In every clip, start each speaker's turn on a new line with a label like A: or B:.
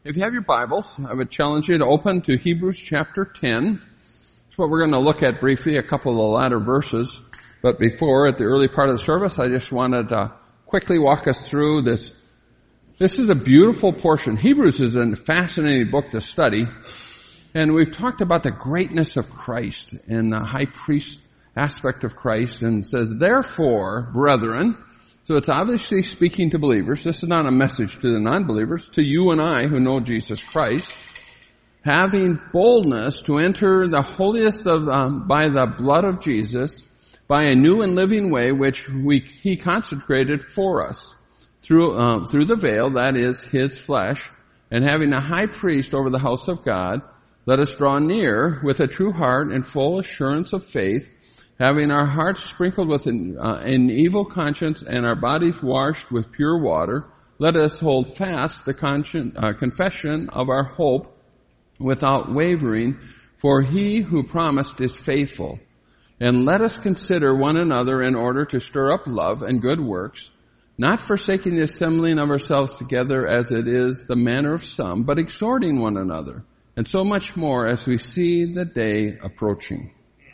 A: If you have your Bibles, I would challenge you to open to Hebrews chapter 10. That's what we're going to look at briefly, a couple of the latter verses. But before, at the early part of the service, I just wanted to quickly walk us through this. This is a beautiful portion. Hebrews is a fascinating book to study. And we've talked about the greatness of Christ and the high priest aspect of Christ, and says, therefore, brethren, so it's obviously speaking to believers. This is not a message to the non-believers, to you and I who know Jesus Christ, having boldness to enter the holiest of, by the blood of Jesus, by a new and living way which he consecrated for us through the veil, that is his flesh, and having a high priest over the house of God, let us draw near with a true heart and full assurance of faith, having our hearts sprinkled with an evil conscience and our bodies washed with pure water. Let us hold fast the confession of our hope without wavering, for he who promised is faithful. And let us consider one another in order to stir up love and good works, not forsaking the assembling of ourselves together as it is the manner of some, but exhorting one another, and so much more as we see the day approaching.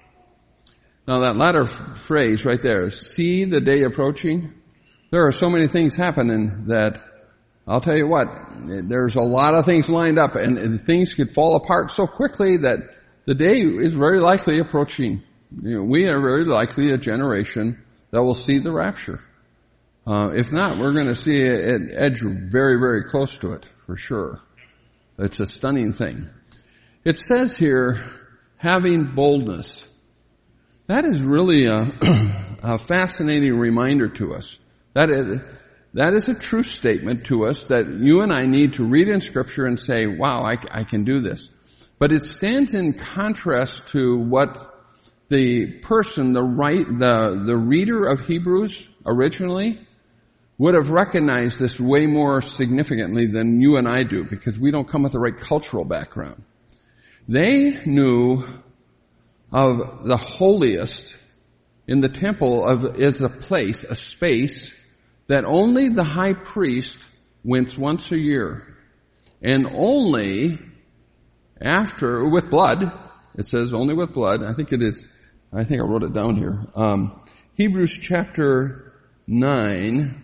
A: Now that latter phrase right there, see the day approaching, there are so many things happening that I'll tell you what, there's a lot of things lined up and things could fall apart so quickly that the day is very likely approaching. We are very likely a generation that will see the rapture. If not, we're going to see it edge very, very close to it, for sure. It's a stunning thing. It says here, having boldness. That is really a fascinating reminder to us. That is a true statement to us that you and I need to read in Scripture and say, wow, I can do this. But it stands in contrast to what the person, the reader of Hebrews originally would have recognized this way more significantly than you and I do, because we don't come with the right cultural background. They knew of the holiest in the temple is a place, a space that only the high priest went once a year. And only after, with blood, it says only with blood, I think I wrote it down here. Hebrews chapter 9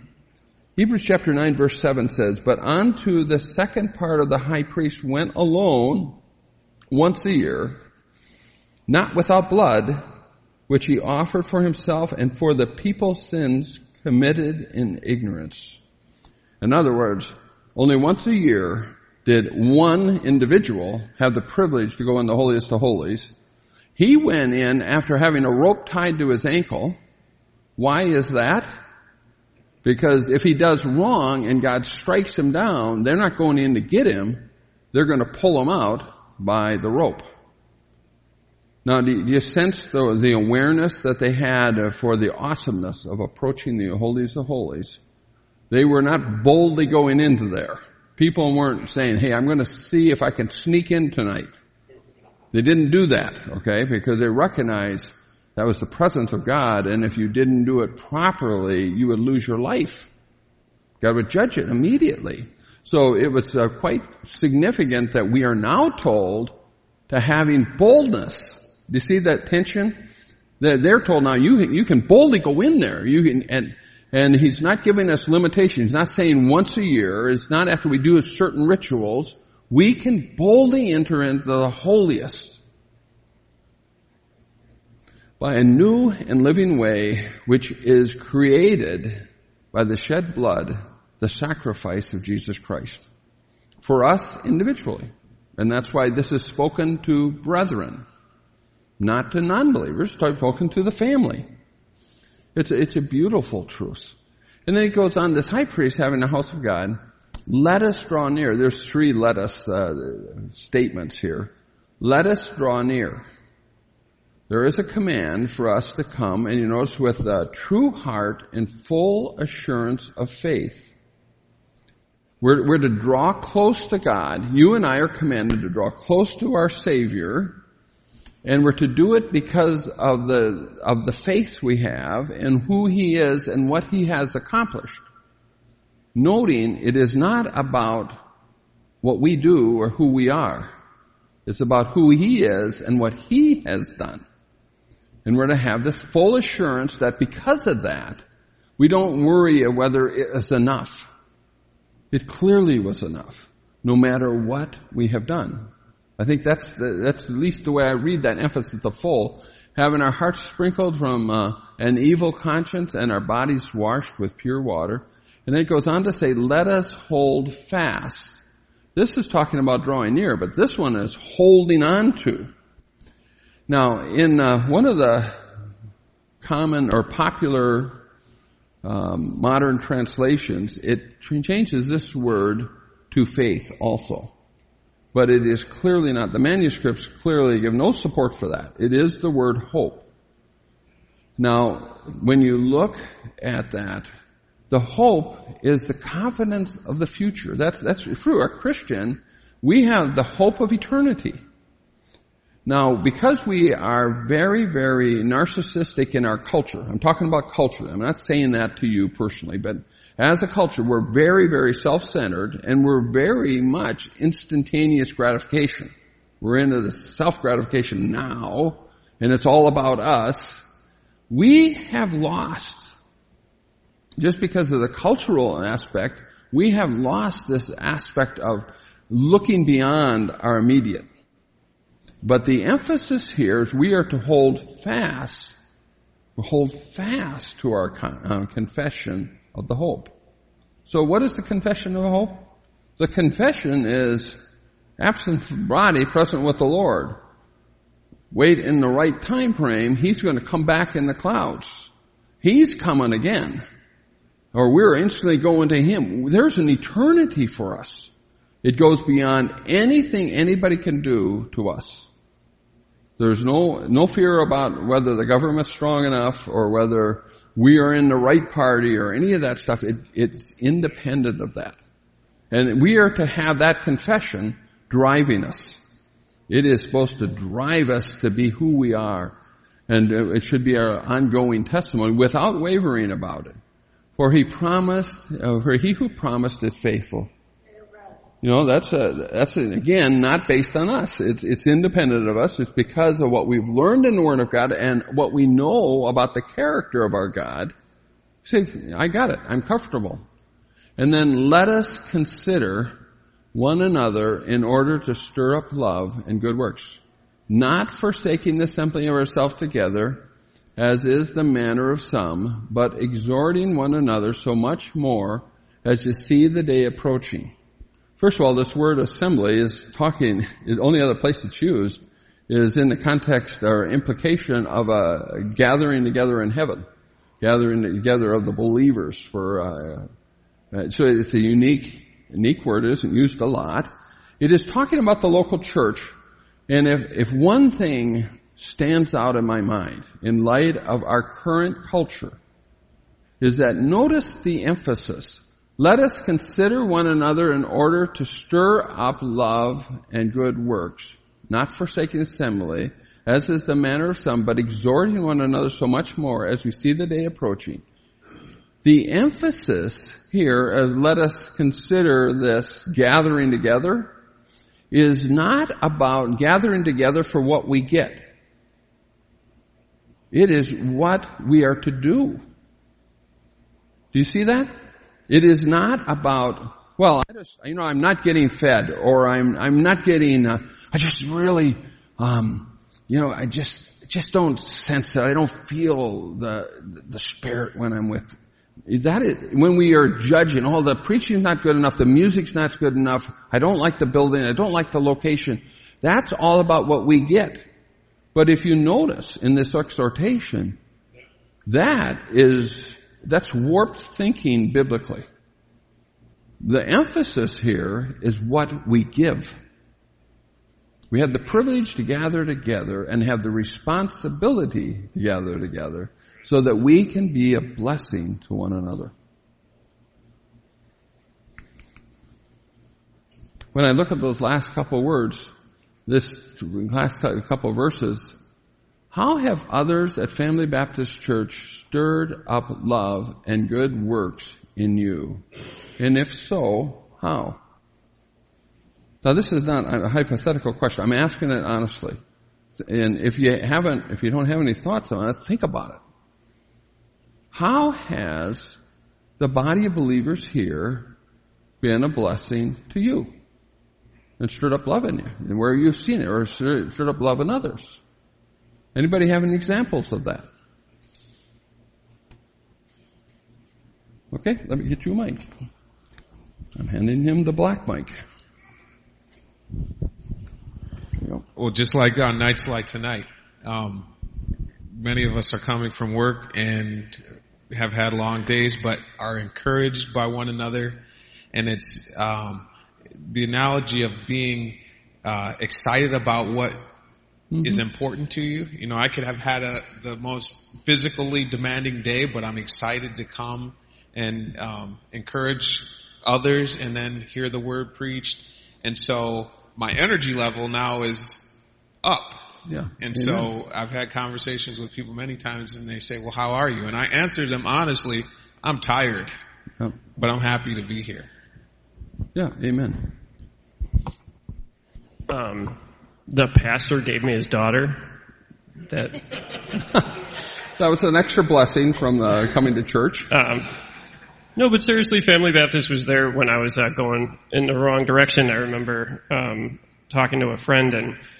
A: verse 7 says, but unto the second part of the high priest went alone once a year, not without blood, which he offered for himself and for the people's sins committed in ignorance. In other words, only once a year did one individual have the privilege to go in the holiest of holies. He went in after having a rope tied to his ankle. Why is that? Because if he does wrong and God strikes him down, they're not going in to get him. They're going to pull him out by the rope. Now, do you sense the awareness that they had for the awesomeness of approaching the holiest of holies? They were not boldly going into there. People weren't saying, hey, I'm going to see if I can sneak in tonight. They didn't do that, okay, because they recognized that was the presence of God, and if you didn't do it properly, you would lose your life. God would judge it immediately. So it was quite significant that we are now told to having boldness. Do you see that tension? They're told now you can boldly go in there. And he's not giving us limitations. He's not saying once a year. It's not after we do certain rituals. We can boldly enter into the holiest by a new and living way which is created by the shed blood, the sacrifice of Jesus Christ, for us individually. And that's why this is spoken to brethren, not to non-believers, it's spoken to the family. It's a beautiful truth. And then it goes on, this high priest having the house of God, let us draw near. There's 3 let us statements here. Let us draw near. There is a command for us to come, and you notice, with a true heart and full assurance of faith. We're to draw close to God. You and I are commanded to draw close to our Savior, and we're to do it because of the faith we have and who He is and what He has accomplished. Noting it is not about what we do or who we are. It's about who He is and what He has done. And we're to have this full assurance that because of that, we don't worry whether it is enough. It clearly was enough, no matter what we have done. I think that's at least the way I read that emphasis, the full. Having our hearts sprinkled from an evil conscience and our bodies washed with pure water. And then it goes on to say, let us hold fast. This is talking about drawing near, but this one is holding on to. Now, in one of the common or popular modern translations, it changes this word to faith also. But it is clearly not. The manuscripts clearly give no support for that. It is the word hope. Now, when you look at that, the hope is the confidence of the future. That's true. A Christian, we have the hope of eternity. Now, because we are very, very narcissistic in our culture, I'm talking about culture. I'm not saying that to you personally, but as a culture, we're very, very self-centered, and we're very much instantaneous gratification. We're into the self-gratification now, and it's all about us. We have lost, just because of the cultural aspect, we have lost this aspect of looking beyond our immediate. But the emphasis here is we are to hold fast to our confession of the hope. So what is the confession of hope? The confession is absent from body, present with the Lord. Wait in the right time frame, He's going to come back in the clouds. He's coming again. Or we're instantly going to Him. There's an eternity for us. It goes beyond anything anybody can do to us. There's no fear about whether the government's strong enough or whether we are in the right party or any of that stuff. It's independent of that. And we are to have that confession driving us. It is supposed to drive us to be who we are. And it should be our ongoing testimony without wavering about it. For he who promised is faithful. You know, that's again, not based on us. It's independent of us. It's because of what we've learned in the Word of God and what we know about the character of our God. Say, I got it. I'm comfortable. And then let us consider one another in order to stir up love and good works, not forsaking the assembling of ourselves together, as is the manner of some, but exhorting one another so much more as you see the day approaching. First of all, this word assembly is talking, the only other place it's used is in the context or implication of a gathering together in heaven, gathering together of the believers so it's a unique word. It isn't used a lot. It is talking about the local church. And if one thing stands out in my mind in light of our current culture is that notice the emphasis. Let us consider one another in order to stir up love and good works, not forsaking assembly, as is the manner of some, but exhorting one another so much more as we see the day approaching. The emphasis here, let us consider this gathering together, is not about gathering together for what we get. It is what we are to do. Do you see that? It is not about, well, I'm not getting fed, or I'm not getting, I just really, I just don't sense it. I don't feel the Spirit when I'm with. That is, when we are judging, the preaching's not good enough, the music's not good enough, I don't like the building, I don't like the location. That's all about what we get. But if you notice in this exhortation, that's warped thinking biblically. The emphasis here is what we give. We have the privilege to gather together and have the responsibility to gather together so that we can be a blessing to one another. When I look at those last couple words, this last couple verses, how have others at Family Baptist Church stirred up love and good works in you? And if so, how? Now, this is not a hypothetical question. I'm asking it honestly. And if you don't have any thoughts on it, think about it. How has the body of believers here been a blessing to you and stirred up love in you? And where you've seen it, or stirred up love in others? Anybody have any examples of that? Okay, let me get you a mic. I'm handing him the black mic.
B: Well, just like on nights like tonight, many of us are coming from work and have had long days, but are encouraged by one another. And it's the analogy of being excited about what is important to you. You know, I could have had the most physically demanding day, but I'm excited to come and encourage others and then hear the word preached. And so my energy level now is up.
A: Yeah.
B: And so I've had conversations with people many times and they say, well, how are you? And I answer them honestly, I'm tired, but I'm happy to be here.
A: Yeah. Amen.
C: The pastor gave me his daughter. That
A: was an extra blessing from coming to church.
C: No, but seriously, Family Baptist was there when I was going in the wrong direction. I remember talking to a friend,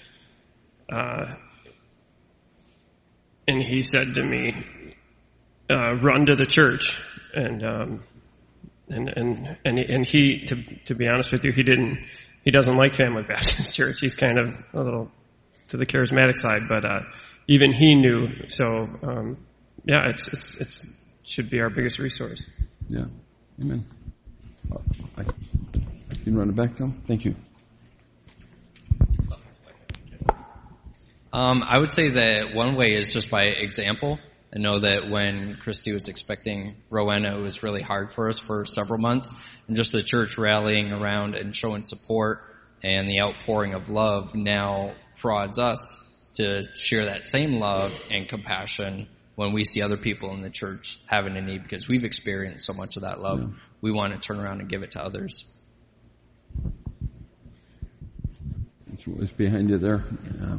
C: and he said to me, "Run to the church." And he, to be honest with you, he doesn't like Family Baptist Church. He's kind of a little to the charismatic side, but even he knew. So it's should be our biggest resource.
A: Yeah. Amen. I can run it back now. Thank you.
D: I would say that one way is just by example. I know that when Christy was expecting Rowena, it was really hard for us for several months. And just the church rallying around and showing support and the outpouring of love now prods us to share that same love and compassion when we see other people in the church having a need, because we've experienced so much of that love. Yeah. We want to turn around and give it to others.
A: That's what's behind you there. Yeah.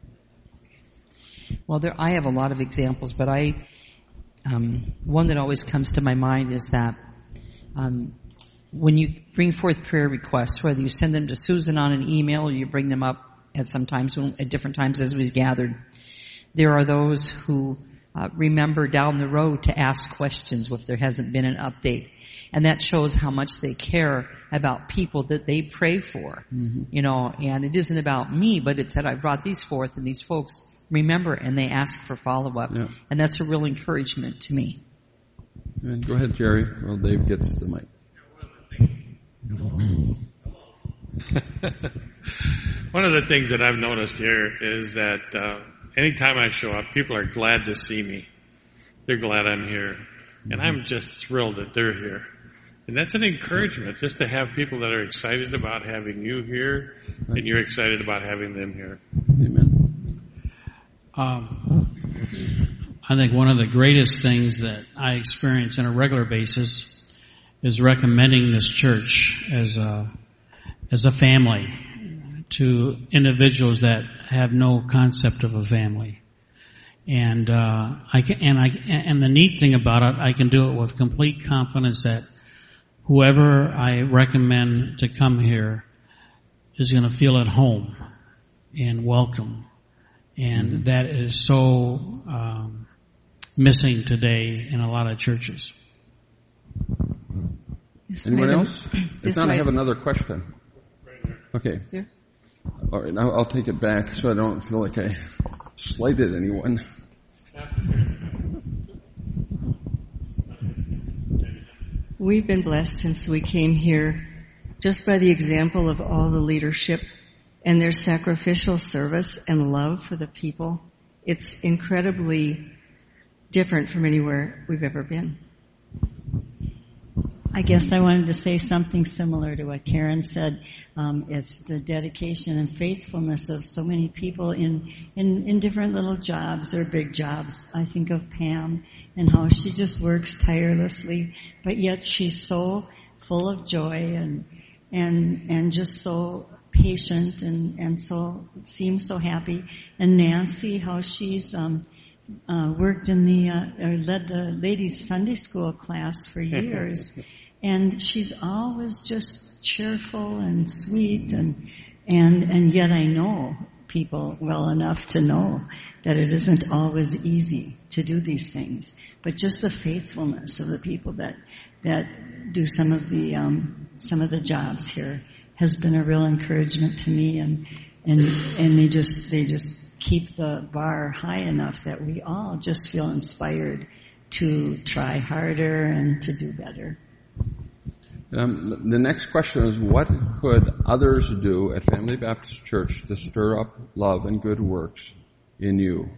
E: Well, I have a lot of examples, but one that always comes to my mind is that when you bring forth prayer requests, whether you send them to Susan on an email or you bring them up at different times as we've gathered, there are those who remember down the road to ask questions if there hasn't been an update. And that shows how much they care about people that they pray for. Mm-hmm. You know, and it isn't about me, but it's that I brought these forth and these folks remember and they ask for follow-up. Yeah. And that's a real encouragement to me.
A: And go ahead, Jerry, while Dave gets the mic.
F: One of the things that I've noticed here is that anytime I show up, people are glad to see me. They're glad I'm here. Mm-hmm. And I'm just thrilled that they're here. And that's an encouragement, just to have people that are excited about having you here, and you're excited about having them here.
A: Amen.
G: I think one of the greatest things that I experience on a regular basis is recommending this church as a family to individuals that have no concept of a family. And and the neat thing about it, I can do it with complete confidence that whoever I recommend to come here is going to feel at home and welcome. And that is so missing today in a lot of churches.
A: Anyone else? If not, I have another question. Okay. Here? All right, I'll take it back so I don't feel like I slighted anyone.
H: We've been blessed since we came here just by the example of all the leadership and their sacrificial service and love for the people. It's incredibly different from anywhere we've ever been.
I: I guess I wanted to say something similar to what Karen said. It's the dedication and faithfulness of so many people in different little jobs or big jobs. I think of Pam and how she just works tirelessly, but yet she's so full of joy and just so patient and so seems so happy. And Nancy, how she's worked in or led the ladies' Sunday school class for years, and she's always just cheerful and sweet, and yet I know people well enough to know that it isn't always easy to do these things. But just the faithfulness of the people that do some of the jobs here has been a real encouragement to me, and they just keep the bar high enough that we all just feel inspired to try harder and to do better.
A: The next question is, what could others do at Family Baptist Church to stir up love and good works in you?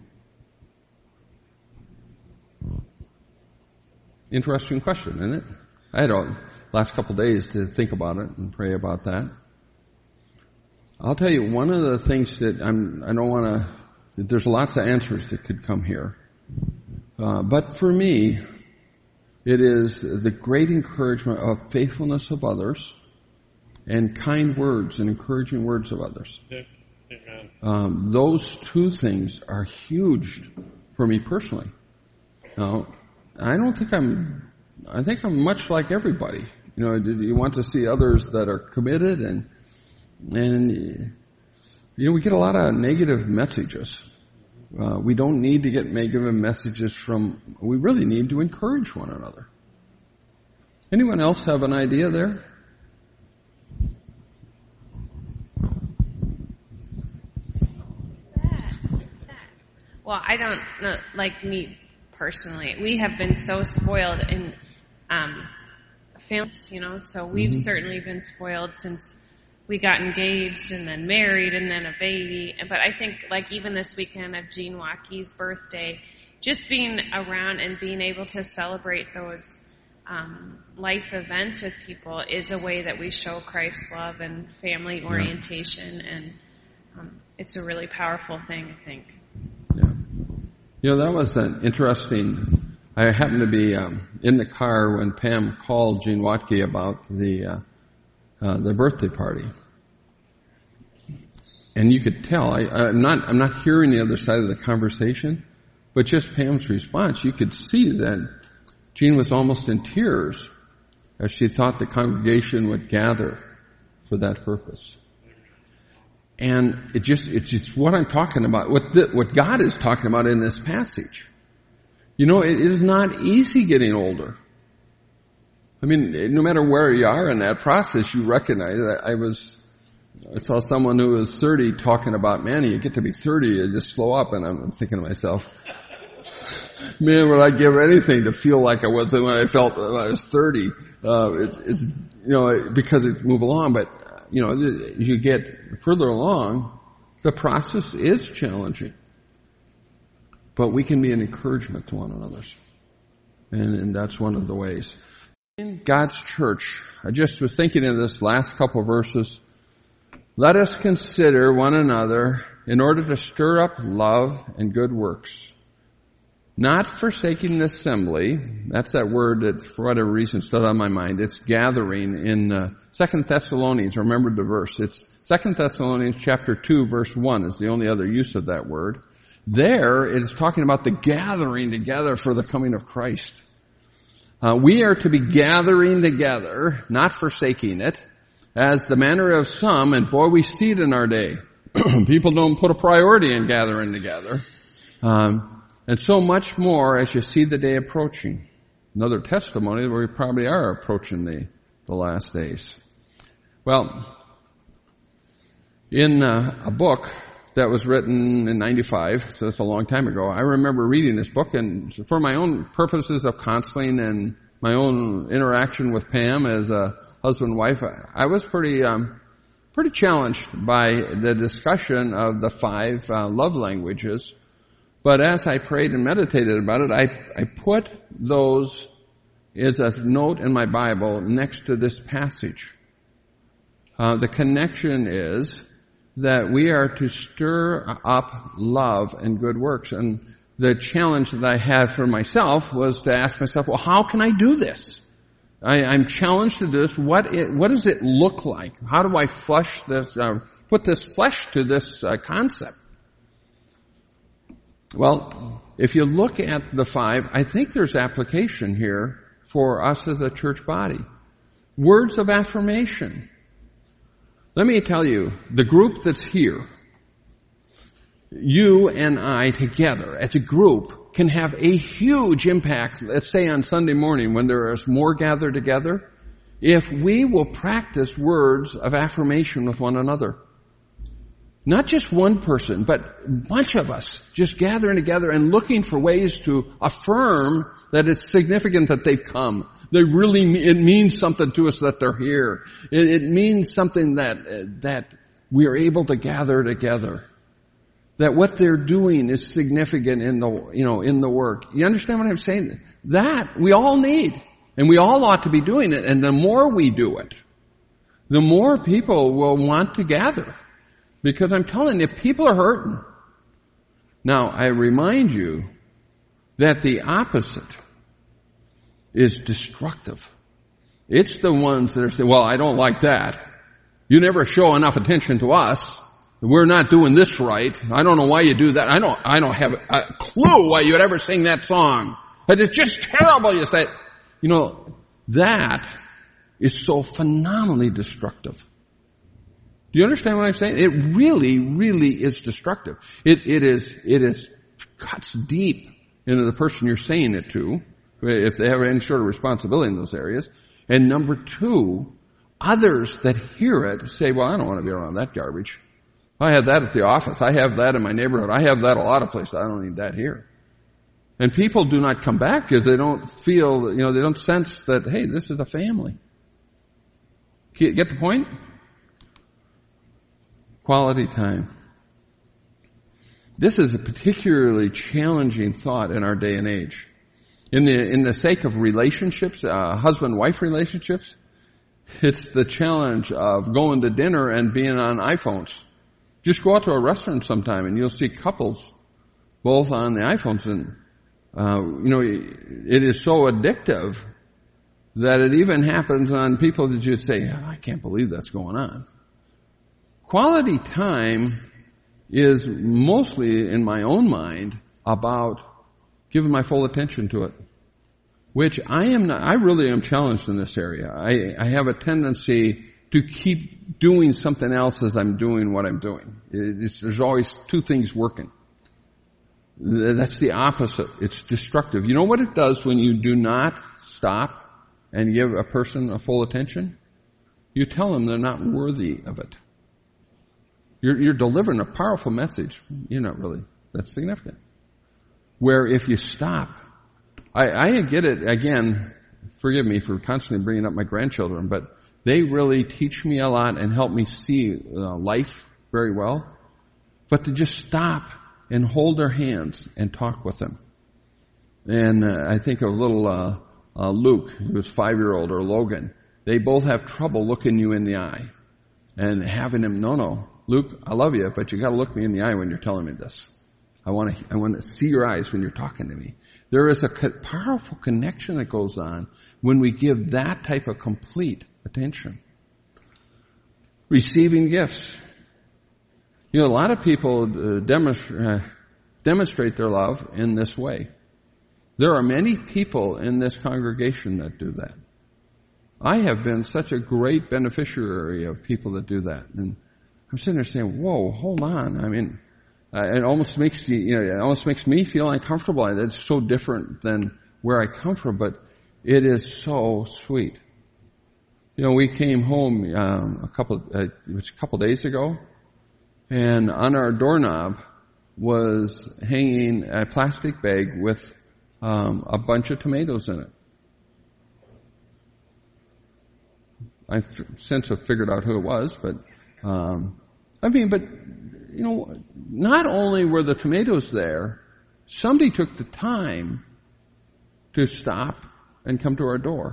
A: Interesting question, isn't it? I had last couple of days to think about it and pray about that. I'll tell you, one of the things that I don't want to, there's lots of answers that could come here. But for me, it is the great encouragement of faithfulness of others and kind words and encouraging words of others.
F: Yeah. Amen.
A: Those two things are huge for me personally. Now, I think I'm much like everybody. You want to see others that are committed and we get a lot of negative messages. We don't need to get negative messages we really need to encourage one another. Anyone else have an idea there?
J: Well, I don't know, like me personally. We have been so spoiled in families, so we've certainly been spoiled since we got engaged and then married and then a baby. But I think like even this weekend of Gene Waukke's birthday, just being around and being able to celebrate those life events with people is a way that we show Christ's love and family orientation, and it's a really powerful thing, I think.
A: Yeah. That was an interesting, I happened to be in the car when Pam called Gene Waukke about the birthday party. And you could tell, I'm not hearing the other side of the conversation, but just Pam's response, you could see that Jean was almost in tears as she thought the congregation would gather for that purpose. And it's what I'm talking about, what God is talking about in this passage. It is not easy getting older. I mean, no matter where you are in that process, you recognize that I saw someone who was 30 talking about, man, you get to be 30, you just slow up, and I'm thinking to myself, man, would I give anything to feel like I was when I felt when I was 30? It's because it move along, but as you get further along, the process is challenging. But we can be an encouragement to one another. And that's one of the ways. In God's church, I just was thinking of this last couple of verses. Let us consider one another in order to stir up love and good works. Not forsaking the assembly. That's that word that, for whatever reason, stood on my mind. It's gathering in 2 Thessalonians. Remember the verse. It's 2 Thessalonians chapter 2, verse 1 is the only other use of that word. There, it is talking about the gathering together for the coming of Christ. We are to be gathering together, not forsaking it, as the manner of some, and boy, we see it in our day. People don't put a priority in gathering together. And so much more as you see the day approaching. Another testimony where we probably are approaching the last days. Well, in a book that was written in 95, so it's a long time ago, I remember reading this book, and for my own purposes of counseling and my own interaction with Pam as a husband and wife, I was pretty challenged by the discussion of the 5 love languages. But as I prayed and meditated about it, I put those as a note in my Bible next to this passage. The connection is that we are to stir up love and good works. And the challenge that I had for myself was to ask myself, well, how can I do this? I'm challenged to this. What does it look like? How do I flesh this, put this flesh to this concept? Well, if you look at the 5, I think there's application here for us as a church body. Words of affirmation. Let me tell you, the group that's here, you and I together as a group can have a huge impact, let's say on Sunday morning when there is more gathered together, if we will practice words of affirmation with one another. Not just one person, but a bunch of us just gathering together and looking for ways to affirm that it's significant that they've come. It means something to us that they're here. It means something that we are able to gather together. That what they're doing is significant in the work. You understand what I'm saying? That we all need. And we all ought to be doing it. And the more we do it, the more people will want to gather. Because I'm telling you, people are hurting. Now, I remind you that the opposite is destructive. It's the ones that are saying, well, I don't like that. You never show enough attention to us. We're not doing this right. I don't know why you do that. I don't have a clue why you would ever sing that song. But it's just terrible, you say. That is so phenomenally destructive. Do you understand what I'm saying? It really, really is destructive. It cuts deep into the person you're saying it to, if they have any sort of responsibility in those areas. And number 2, others that hear it say, well, I don't want to be around that garbage. I have that at the office. I have that in my neighborhood. I have that a lot of places. I don't need that here. And people do not come back because they don't feel, they don't sense that, hey, this is a family. Get the point? Quality time. This is a particularly challenging thought in our day and age. In the sake of relationships, husband-wife relationships, it's the challenge of going to dinner and being on iPhones. Just go out to a restaurant sometime and you'll see couples both on the iPhones, and it is so addictive that it even happens on people that you'd say, I can't believe that's going on. Quality time is mostly, in my own mind, about giving my full attention to it, which I really am challenged in this area. I have a tendency to keep doing something else as I'm doing what I'm doing. There's always 2 things working. That's the opposite. It's destructive. You know what it does when you do not stop and give a person a full attention? You tell them they're not worthy of it. You're delivering a powerful message. You're not really. That's significant. Where if you stop, I get it, again, forgive me for constantly bringing up my grandchildren, but they really teach me a lot and help me see life very well. But to just stop and hold their hands and talk with them. And I think of little Luke, who was 5-year-old, or Logan. They both have trouble looking you in the eye. And having him, no, Luke, I love you, but you gotta look me in the eye when you're telling me this. I want to see your eyes when you're talking to me. There is a powerful connection that goes on when we give that type of complete attention. Receiving gifts. A lot of people demonstrate their love in this way. There are many people in this congregation that do that. I have been such a great beneficiary of people that do that. And I'm sitting there saying, whoa, hold on. I mean, it almost makes me feel uncomfortable. It's so different than where I come from, but it is so sweet. We came home a couple days ago, and on our doorknob was hanging a plastic bag with a bunch of tomatoes in it. I since have figured out who it was, but not only were the tomatoes there, somebody took the time to stop and come to our door.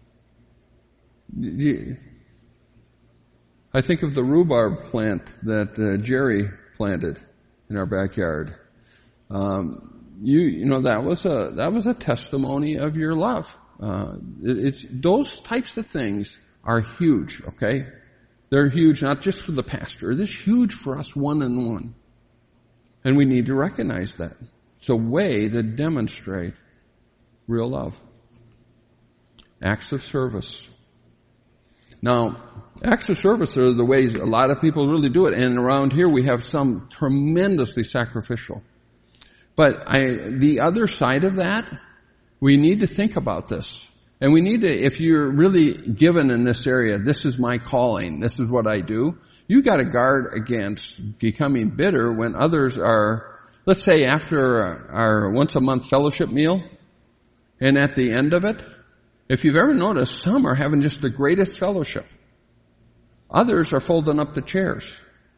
A: I think of the rhubarb plant that Jerry planted in our backyard. That was a testimony of your love. It's those types of things are huge, okay? They're huge not just for the pastor. They're huge for us one-on-one. And we need to recognize that. It's a way to demonstrate real love. Acts of service. Now, acts of service are the ways a lot of people really do it. And around here we have some tremendously sacrificial. But the other side of that, we need to think about this. And we need to, if you're really given in this area, this is my calling, this is what I do, you got to guard against becoming bitter when others are, let's say after our once a month fellowship meal, and at the end of it, if you've ever noticed, some are having just the greatest fellowship. Others are folding up the chairs.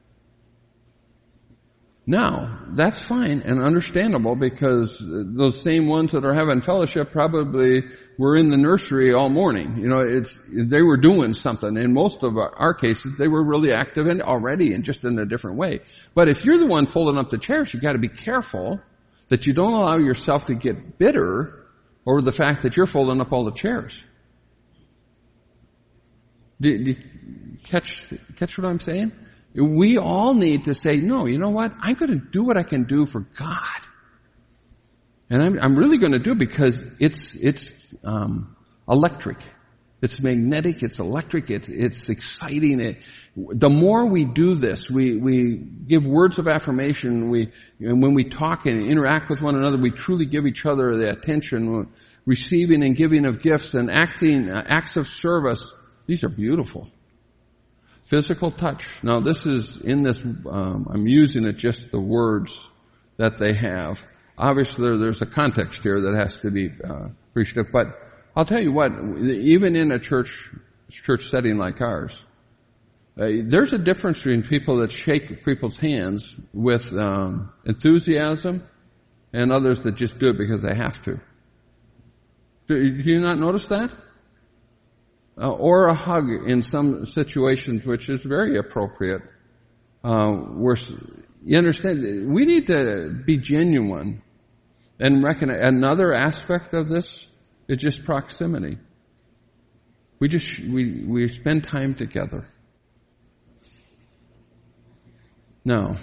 A: Now, that's fine and understandable because those same ones that are having fellowship probably were in the nursery all morning. You know, they were doing something. In most of our cases, they were really active and already and just in a different way. But if you're the one folding up the chairs, you've got to be careful that you don't allow yourself to get bitter over the fact that you're folding up all the chairs. Do you catch what I'm saying? We all need to say, no, you know what? I'm going to do what I can do for God. And I'm really going to do it because it's electric. It's magnetic, it's electric, it's exciting. The more we do this, we give words of affirmation, and when we talk and interact with one another, we truly give each other the attention, receiving and giving of gifts and acts of service. These are beautiful. Physical touch. Now this is in this, I'm using it just the words that they have. Obviously there's a context here that has to be appreciative, but I'll tell you what, even in a church setting like ours, there's a difference between people that shake people's hands with enthusiasm and others that just do it because they have to. Do you not notice that? Or a hug in some situations, which is very appropriate. You understand, we need to be genuine and recognize. Another aspect of this is just proximity. We spend time together. Now,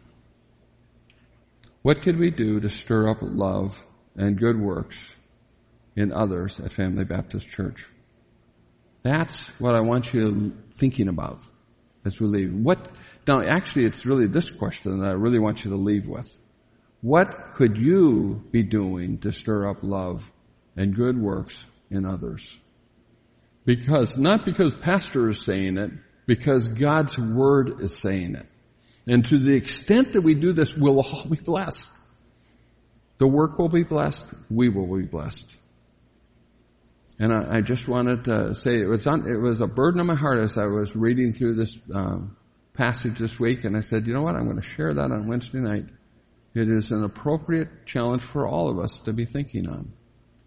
A: what could we do to stir up love and good works in others at Family Baptist Church? That's what I want you thinking about as we leave. Now, actually, it's really this question that I really want you to leave with. What could you be doing to stir up love and good works in others? Not because pastor is saying it, because God's word is saying it. And to the extent that we do this, we'll all be blessed. The work will be blessed. We will be blessed. And I just wanted to say it was a burden on my heart as I was reading through this passage this week, and I said, you know what, I'm going to share that on Wednesday night. It is an appropriate challenge for all of us to be thinking on.